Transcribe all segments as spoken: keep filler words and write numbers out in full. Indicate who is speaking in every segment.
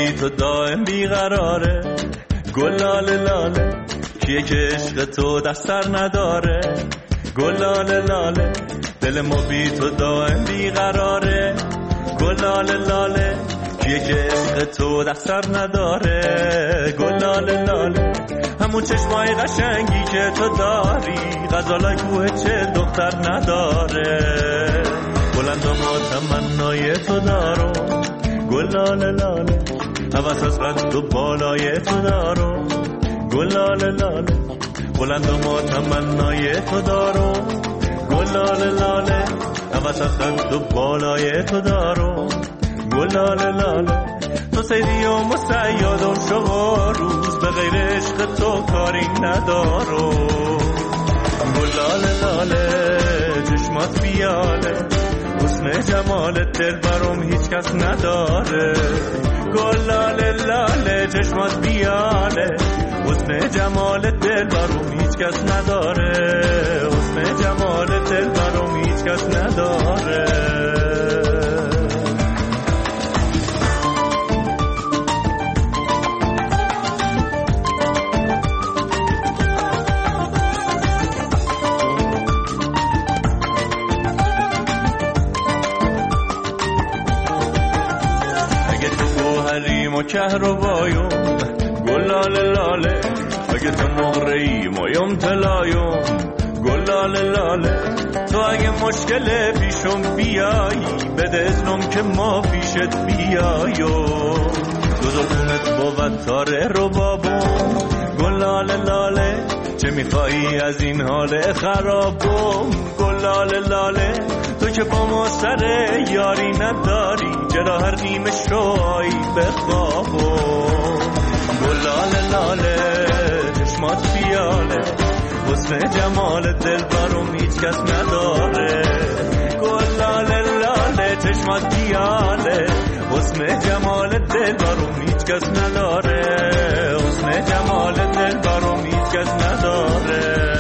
Speaker 1: بی تو دائم بیقراره. گلاله لاله کیه که عشق تو دست سر نداره. گلاله لاله دل ما بی تو دائم بیقراره. گلاله لاله کیه که عشق تو دست سر نداره. گلاله لاله همون چشمای قشنگی که تو داری غزالای کوه چه دختر نداره. بلند و تمنای تو دارو گلاله لاله هوس از قد و بالای تو دارو گلاله لاله بلند و تمنای تو دارو گلاله لاله هوس از قد و بالای تو دارو گلاله لاله. تو سیدی و مسیادم شما روز به غیر عشق تو کاری ندارو. گلاله لاله چشمات بیاله حسن جمالت دل برام هیچ کس نداره. گلاله لاله چشمات بیاله حسن جمالت دل برام هیچ کس نداره. حسن جمالت دل برام هیچ کس نداره. و کهربایون گلاله لاله اگه تو نقره‌ای مایم طلایون گلاله لاله تو اگه مشکل پیشم بیایی بده اذنم که ما پیشت بیاییم. دو زبونت بود تاره رو بابون گلاله لاله چه میخوایی از این حال خرابم. گلاله لاله تو که با ما سر یاری نداری چرا هر نیمه شوی بخوابم. گلاله لاله چشمات بیاله حسن جمال دل برام هیچ کس نداره. گلاله لاله چشمات بیاله حسن جمال دل برام هیچ کس نداره. حسن جمال دل برام هیچ کس نداره.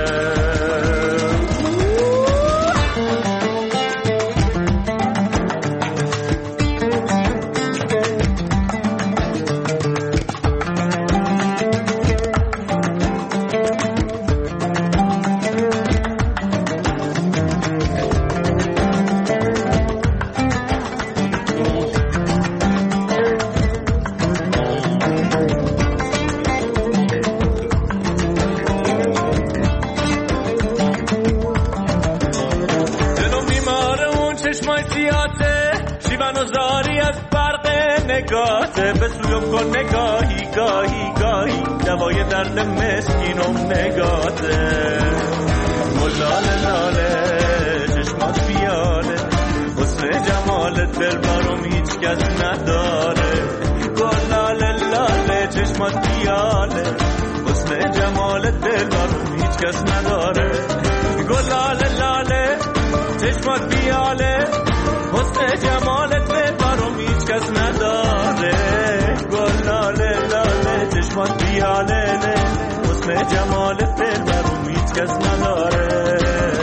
Speaker 1: به سویم کن نگاهی گاهی گاهی دوای درد مسکینم نگاته. گلاله لاله چشمات بیاله حسن جمالت دل برام هیچ کس نداره. گلاله لاله چشمات بیاله حسن جمالت دل برام هیچ کس نداره. گلاله لاله چشمات بیاله حسن جمالت دل برام هیچ کس نداره. گلاله لاله چشمات بیاله حسن جمالت دل برام هیچ کس نداره.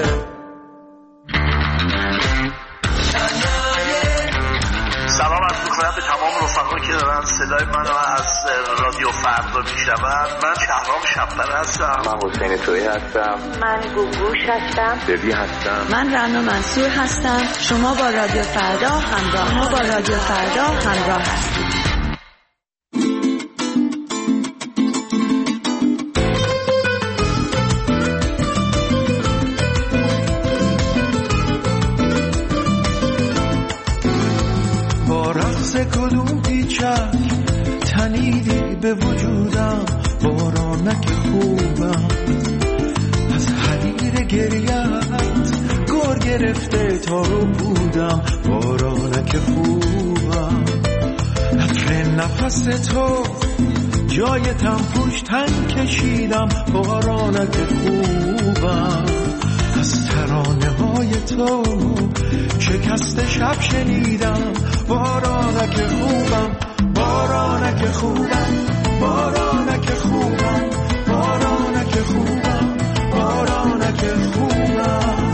Speaker 2: سلام عرض می‌کنم به تمام رفقایی که دارن صدای منو از رادیو فردا میشنون. من شهرام شب‌بر هستم.
Speaker 3: من حسین تویی هستم.
Speaker 4: من گوگوش هستم.
Speaker 3: ببی هستم.
Speaker 5: من رنا منصور هستم. شما با رادیو فردا همراه ما با رادیو فردا همراه هستید.
Speaker 6: با رقص کدوم پیچک تنیدی به وجودم بارانک خوبم از حریر گریت گور گرفته تا رو بودم بارانک خوبم عطر نفس تو جای تنفوش تن کشیدم بارانک خوبم از ترانه های تو شکست شب شنیدم بارانک خوبم بارانک خوبم بارانک خوبم بارانک خوبم بارانک خوبم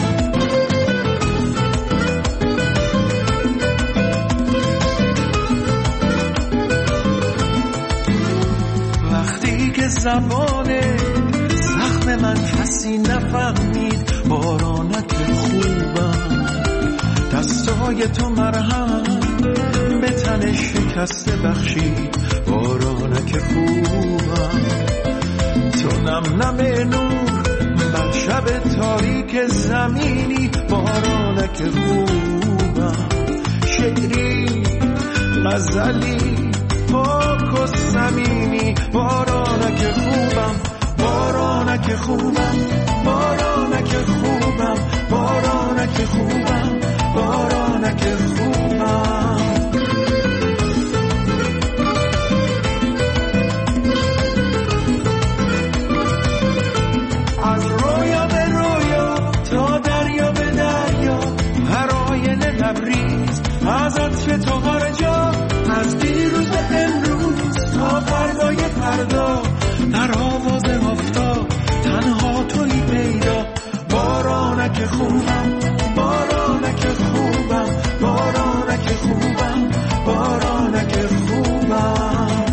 Speaker 6: زبانه زخم من کسی نفهمید بارانک خوبم دستای تو مرهم به تن شکسته بخشید بارانک خوبم تو نم نم نور بر شب تاریک زمینی بارانک خوبم شعری غزلی پاک و صمیمی بارانک خوبم بارانک خوبم بارانک خوبم بارانک خوبم بارانک خوبم از رویا به رویا تا دریا به دریا هر آینه لبریز از عطف تو هر جا از دیروز به امروز تا فردای فردا در آواز آفتاب تنها توی پیدا بارانک خوبم بارانک خوبم بارانک خوبم بارانک خوبم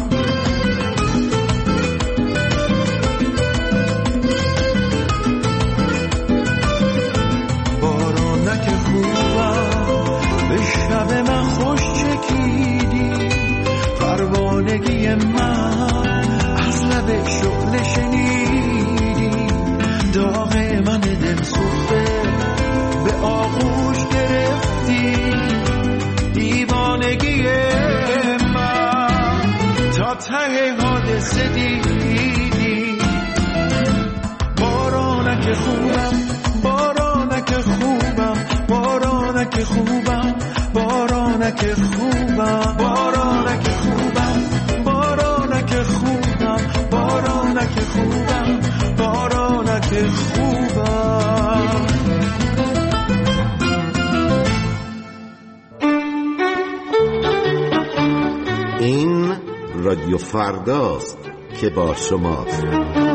Speaker 6: بارانک خوبم به شب من خوش چکیدی پروانگی من از لب شعله شنیدی داغ من دل سوخته به آغوش گرفتی دیوانگی من تا ته حادثه دیدی بارانک خوبم بارانک خوبم بارانک خوبم بارانک خوبم بارانک خوبم بارانک خوبم بارانک خوبم بارانک خوبم
Speaker 7: این رادیو فرداست که با شماست.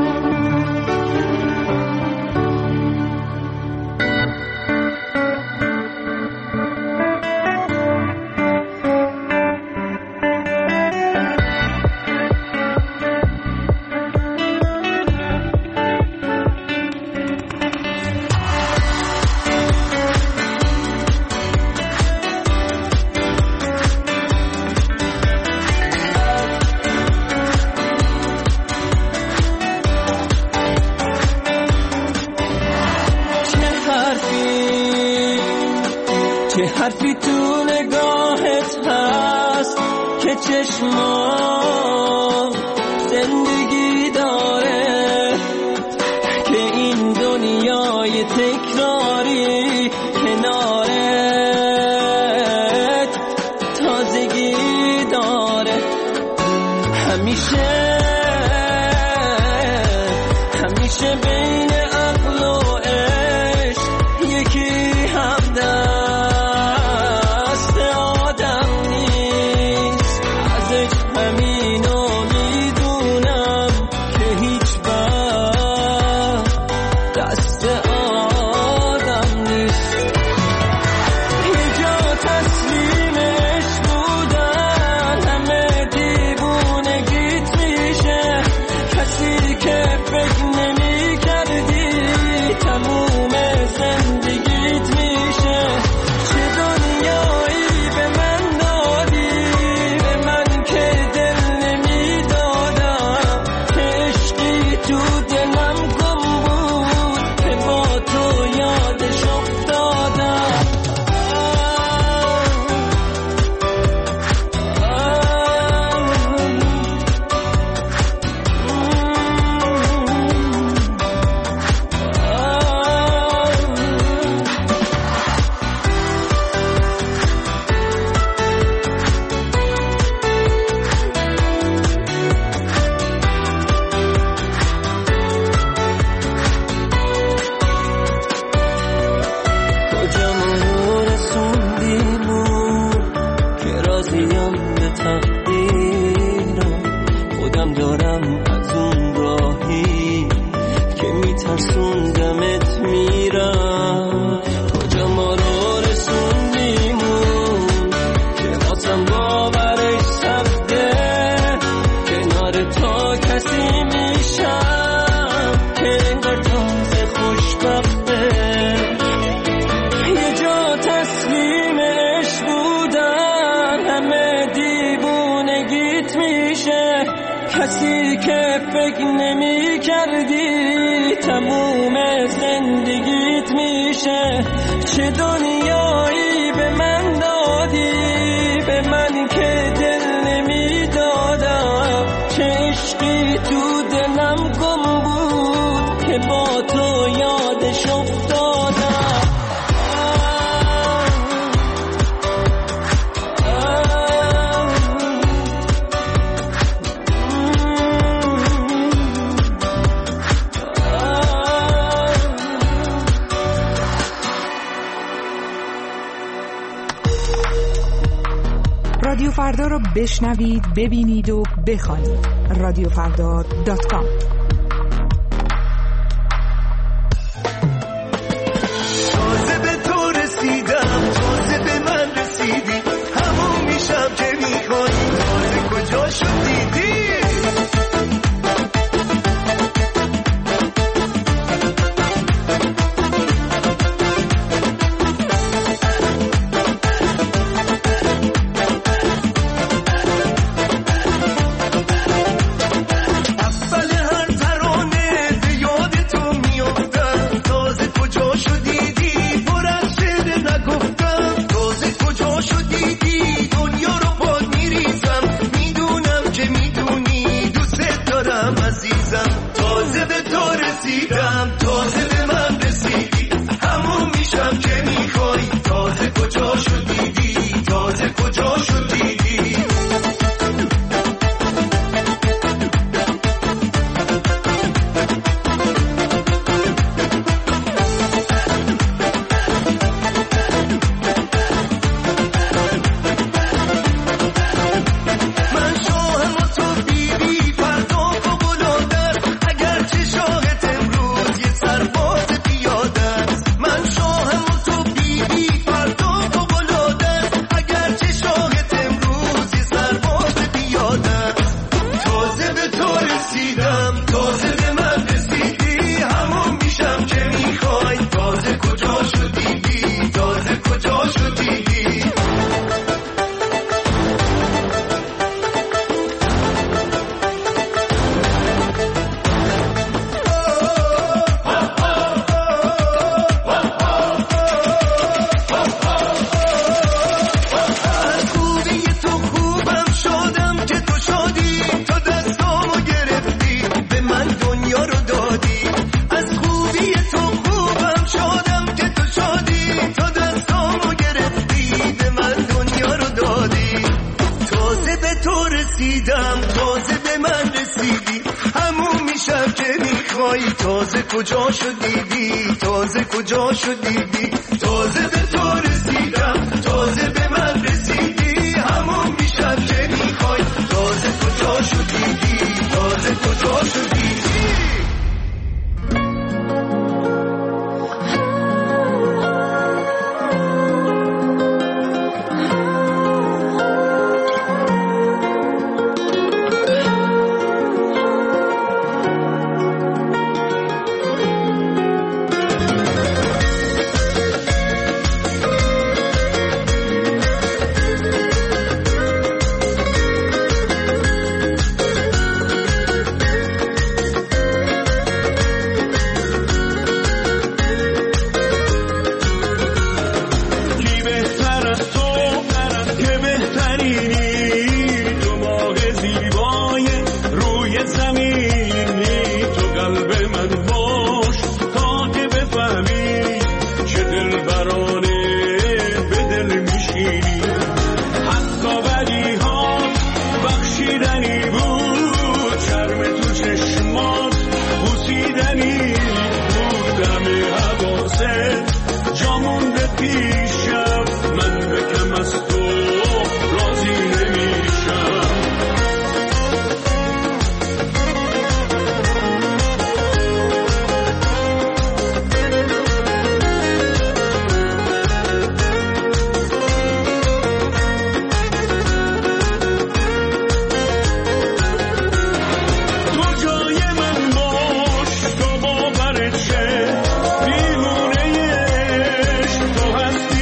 Speaker 8: حرفی تو نگاهت هست که چشمام زندگی داره که این دنیای تکراری کنارت تازگی داره همیشه همیشه بین عقل و عشق یکی همدم کسی میشه فکر نمی کردی تموم زندگیت میشه. چه دنیایی به من دادی، به من که دل نمی دادم. چه عشقی تو دلم گم بود که با تو یادش افتادم.
Speaker 9: رادیو فردا رو بشنوید، ببینید و بخوانید. رادیو فردا دات کام.
Speaker 6: تازه به تو رسیدم، تازه به من رسیدی، همون میشم که میخوای، تازه کجا شد دیدی. تازه کجا شدیدی، تازه کجا شدیدی، تازه به تو رسیدم، تازه به من رسیدی، همون میشم که میخوای، تازه کجا شدیدی، تازه کجا شدیدی. تو هستی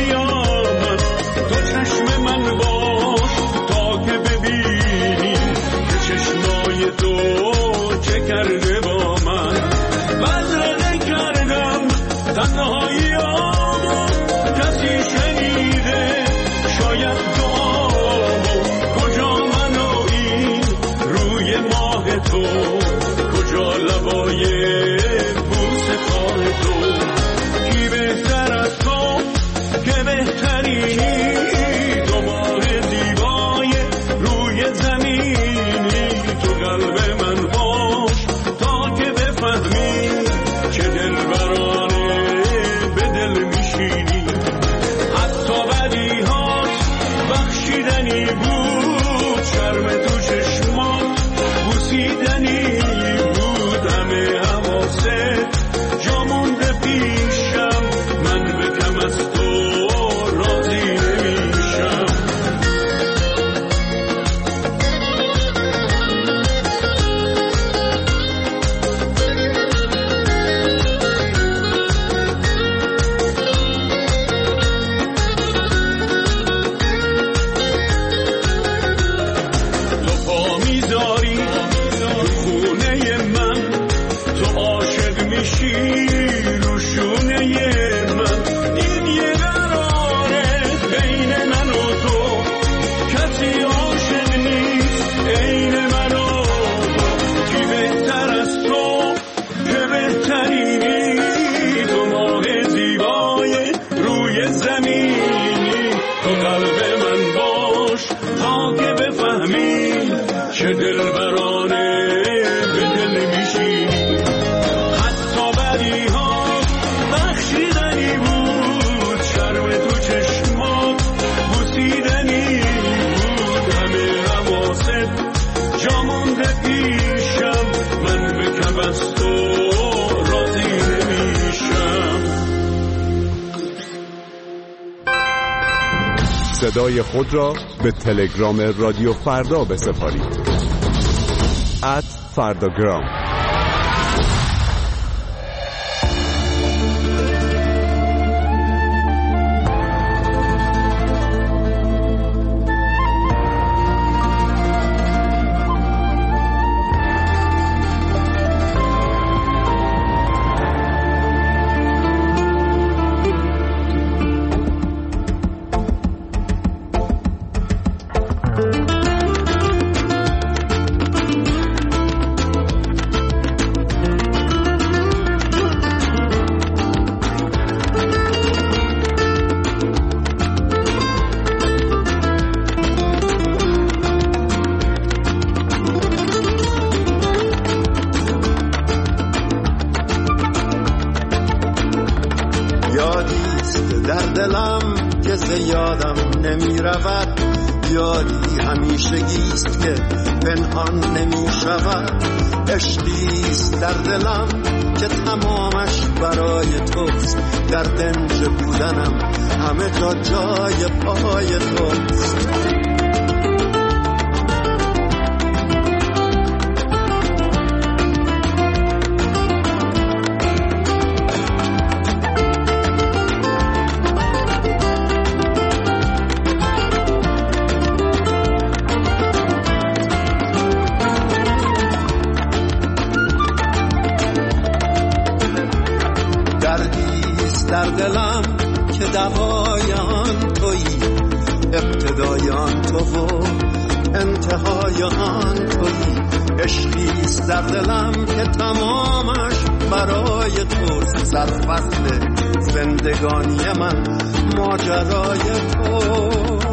Speaker 10: تو قلب من باش تا که بفهمی چه دلبرانه به دل میشی. حتی بدی ها بخشیدنی بود، شرم تو چشمات بوسیدنی بود، همه حواست جا مونده پیشم، من به کم از تو راضی نمیشم.
Speaker 11: صدای خود را به تلگرام رادیو فردا بسپارید. ات فرداگرام.
Speaker 6: یادی همیشگیست که پنهان نمی شود، عشقیست در دلم که تمامش برای توست، در دنج بودنم همه جا جای پای توست. در دلم که دوای آن تویی، ابتدای آن تو و انتهای آن تویی، عشقیست در دلم که تمامش برای توست، سرفصل زندگانی من ماجرای توست.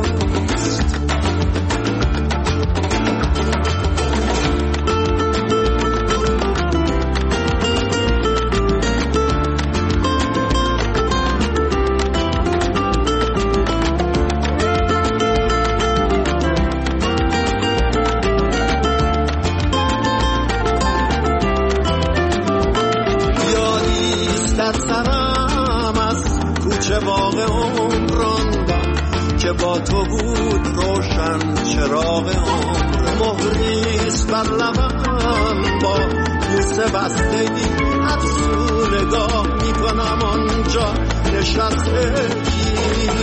Speaker 6: با تو بود روشن چراغ عمر، مهریست بر لبم با بوسه بستگی، افسون نگاه میکنم آنجا نشستگی.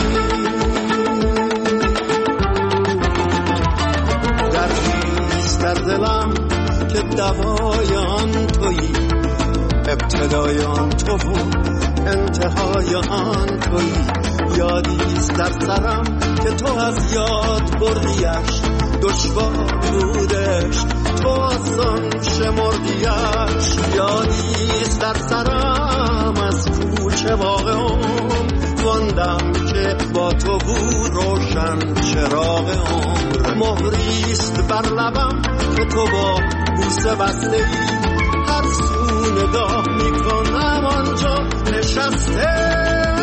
Speaker 6: دردیست در دلم که دوای آن تویی، ابتدای آن تو بود انتهای آن تویی، یادیست در سرم که تو از یاد بردیش، دشوار بودش تو آسان شمردیش. یادیست در سرم از کوچه واقعم واندم که با تو بود روشن چراغ عمر، مهریست بر لبم که تو با بوسه بسته ای، هر سو نگاه میکنم آنجا نشسته.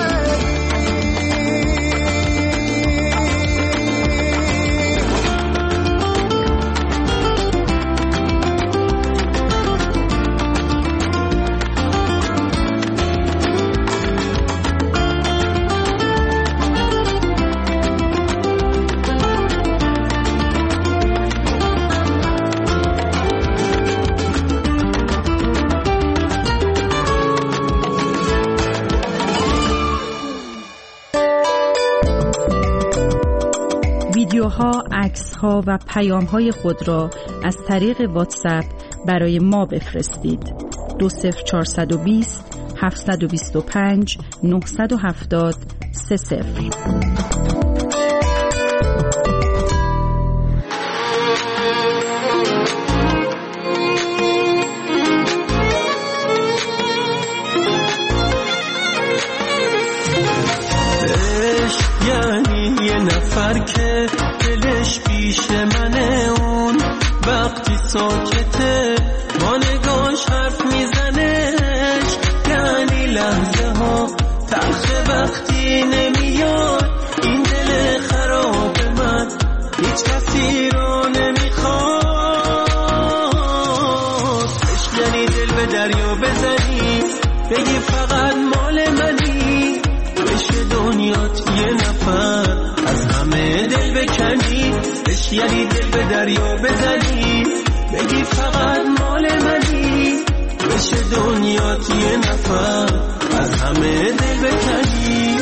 Speaker 12: ویدیوها، عکس‌ها و پیام‌های خود را از طریق واتساپ برای ما بفرستید. دو صفر چهارصد و بیست هفتصد و بیست و پنج نهصد و هفتاد سه صفر.
Speaker 10: یعنی یه
Speaker 8: نفر که دلش پیش منه، اون وقتی ساکته با نگاش حرف میزنش، یعنی لحظه ها تلخه وقتی نمیاد این دل خراب من هیچ کسی رو نمیخواد. عشق یعنی دل به دریا بزنی بگی فقط مال منی، بشه دنیات یه نفر از همه دل بکنی. عشق یعنی دل به دریا بزنی بگی فقط مال منی، بشه دنیات یه نفر از همه دل بکنی.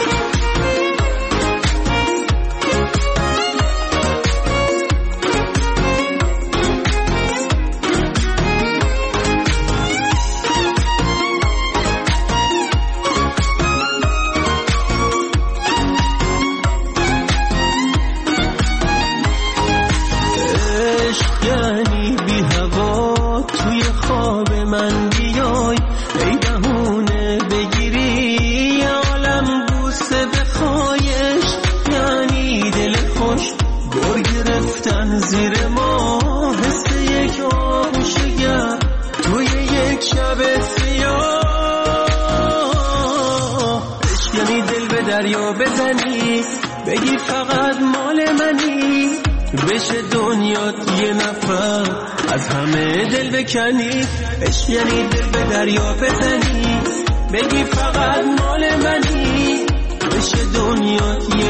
Speaker 8: زیر ما حس یک آغوشگر توی یک شب سیاه. عشق یعنی دل به دریا بزنی بگی فقط مال منی، بشه دنیات یه نفر از همه دل بکنی. عشق یعنی دل به دریا بزنی بگی فقط مال منی، بشه دنیات یه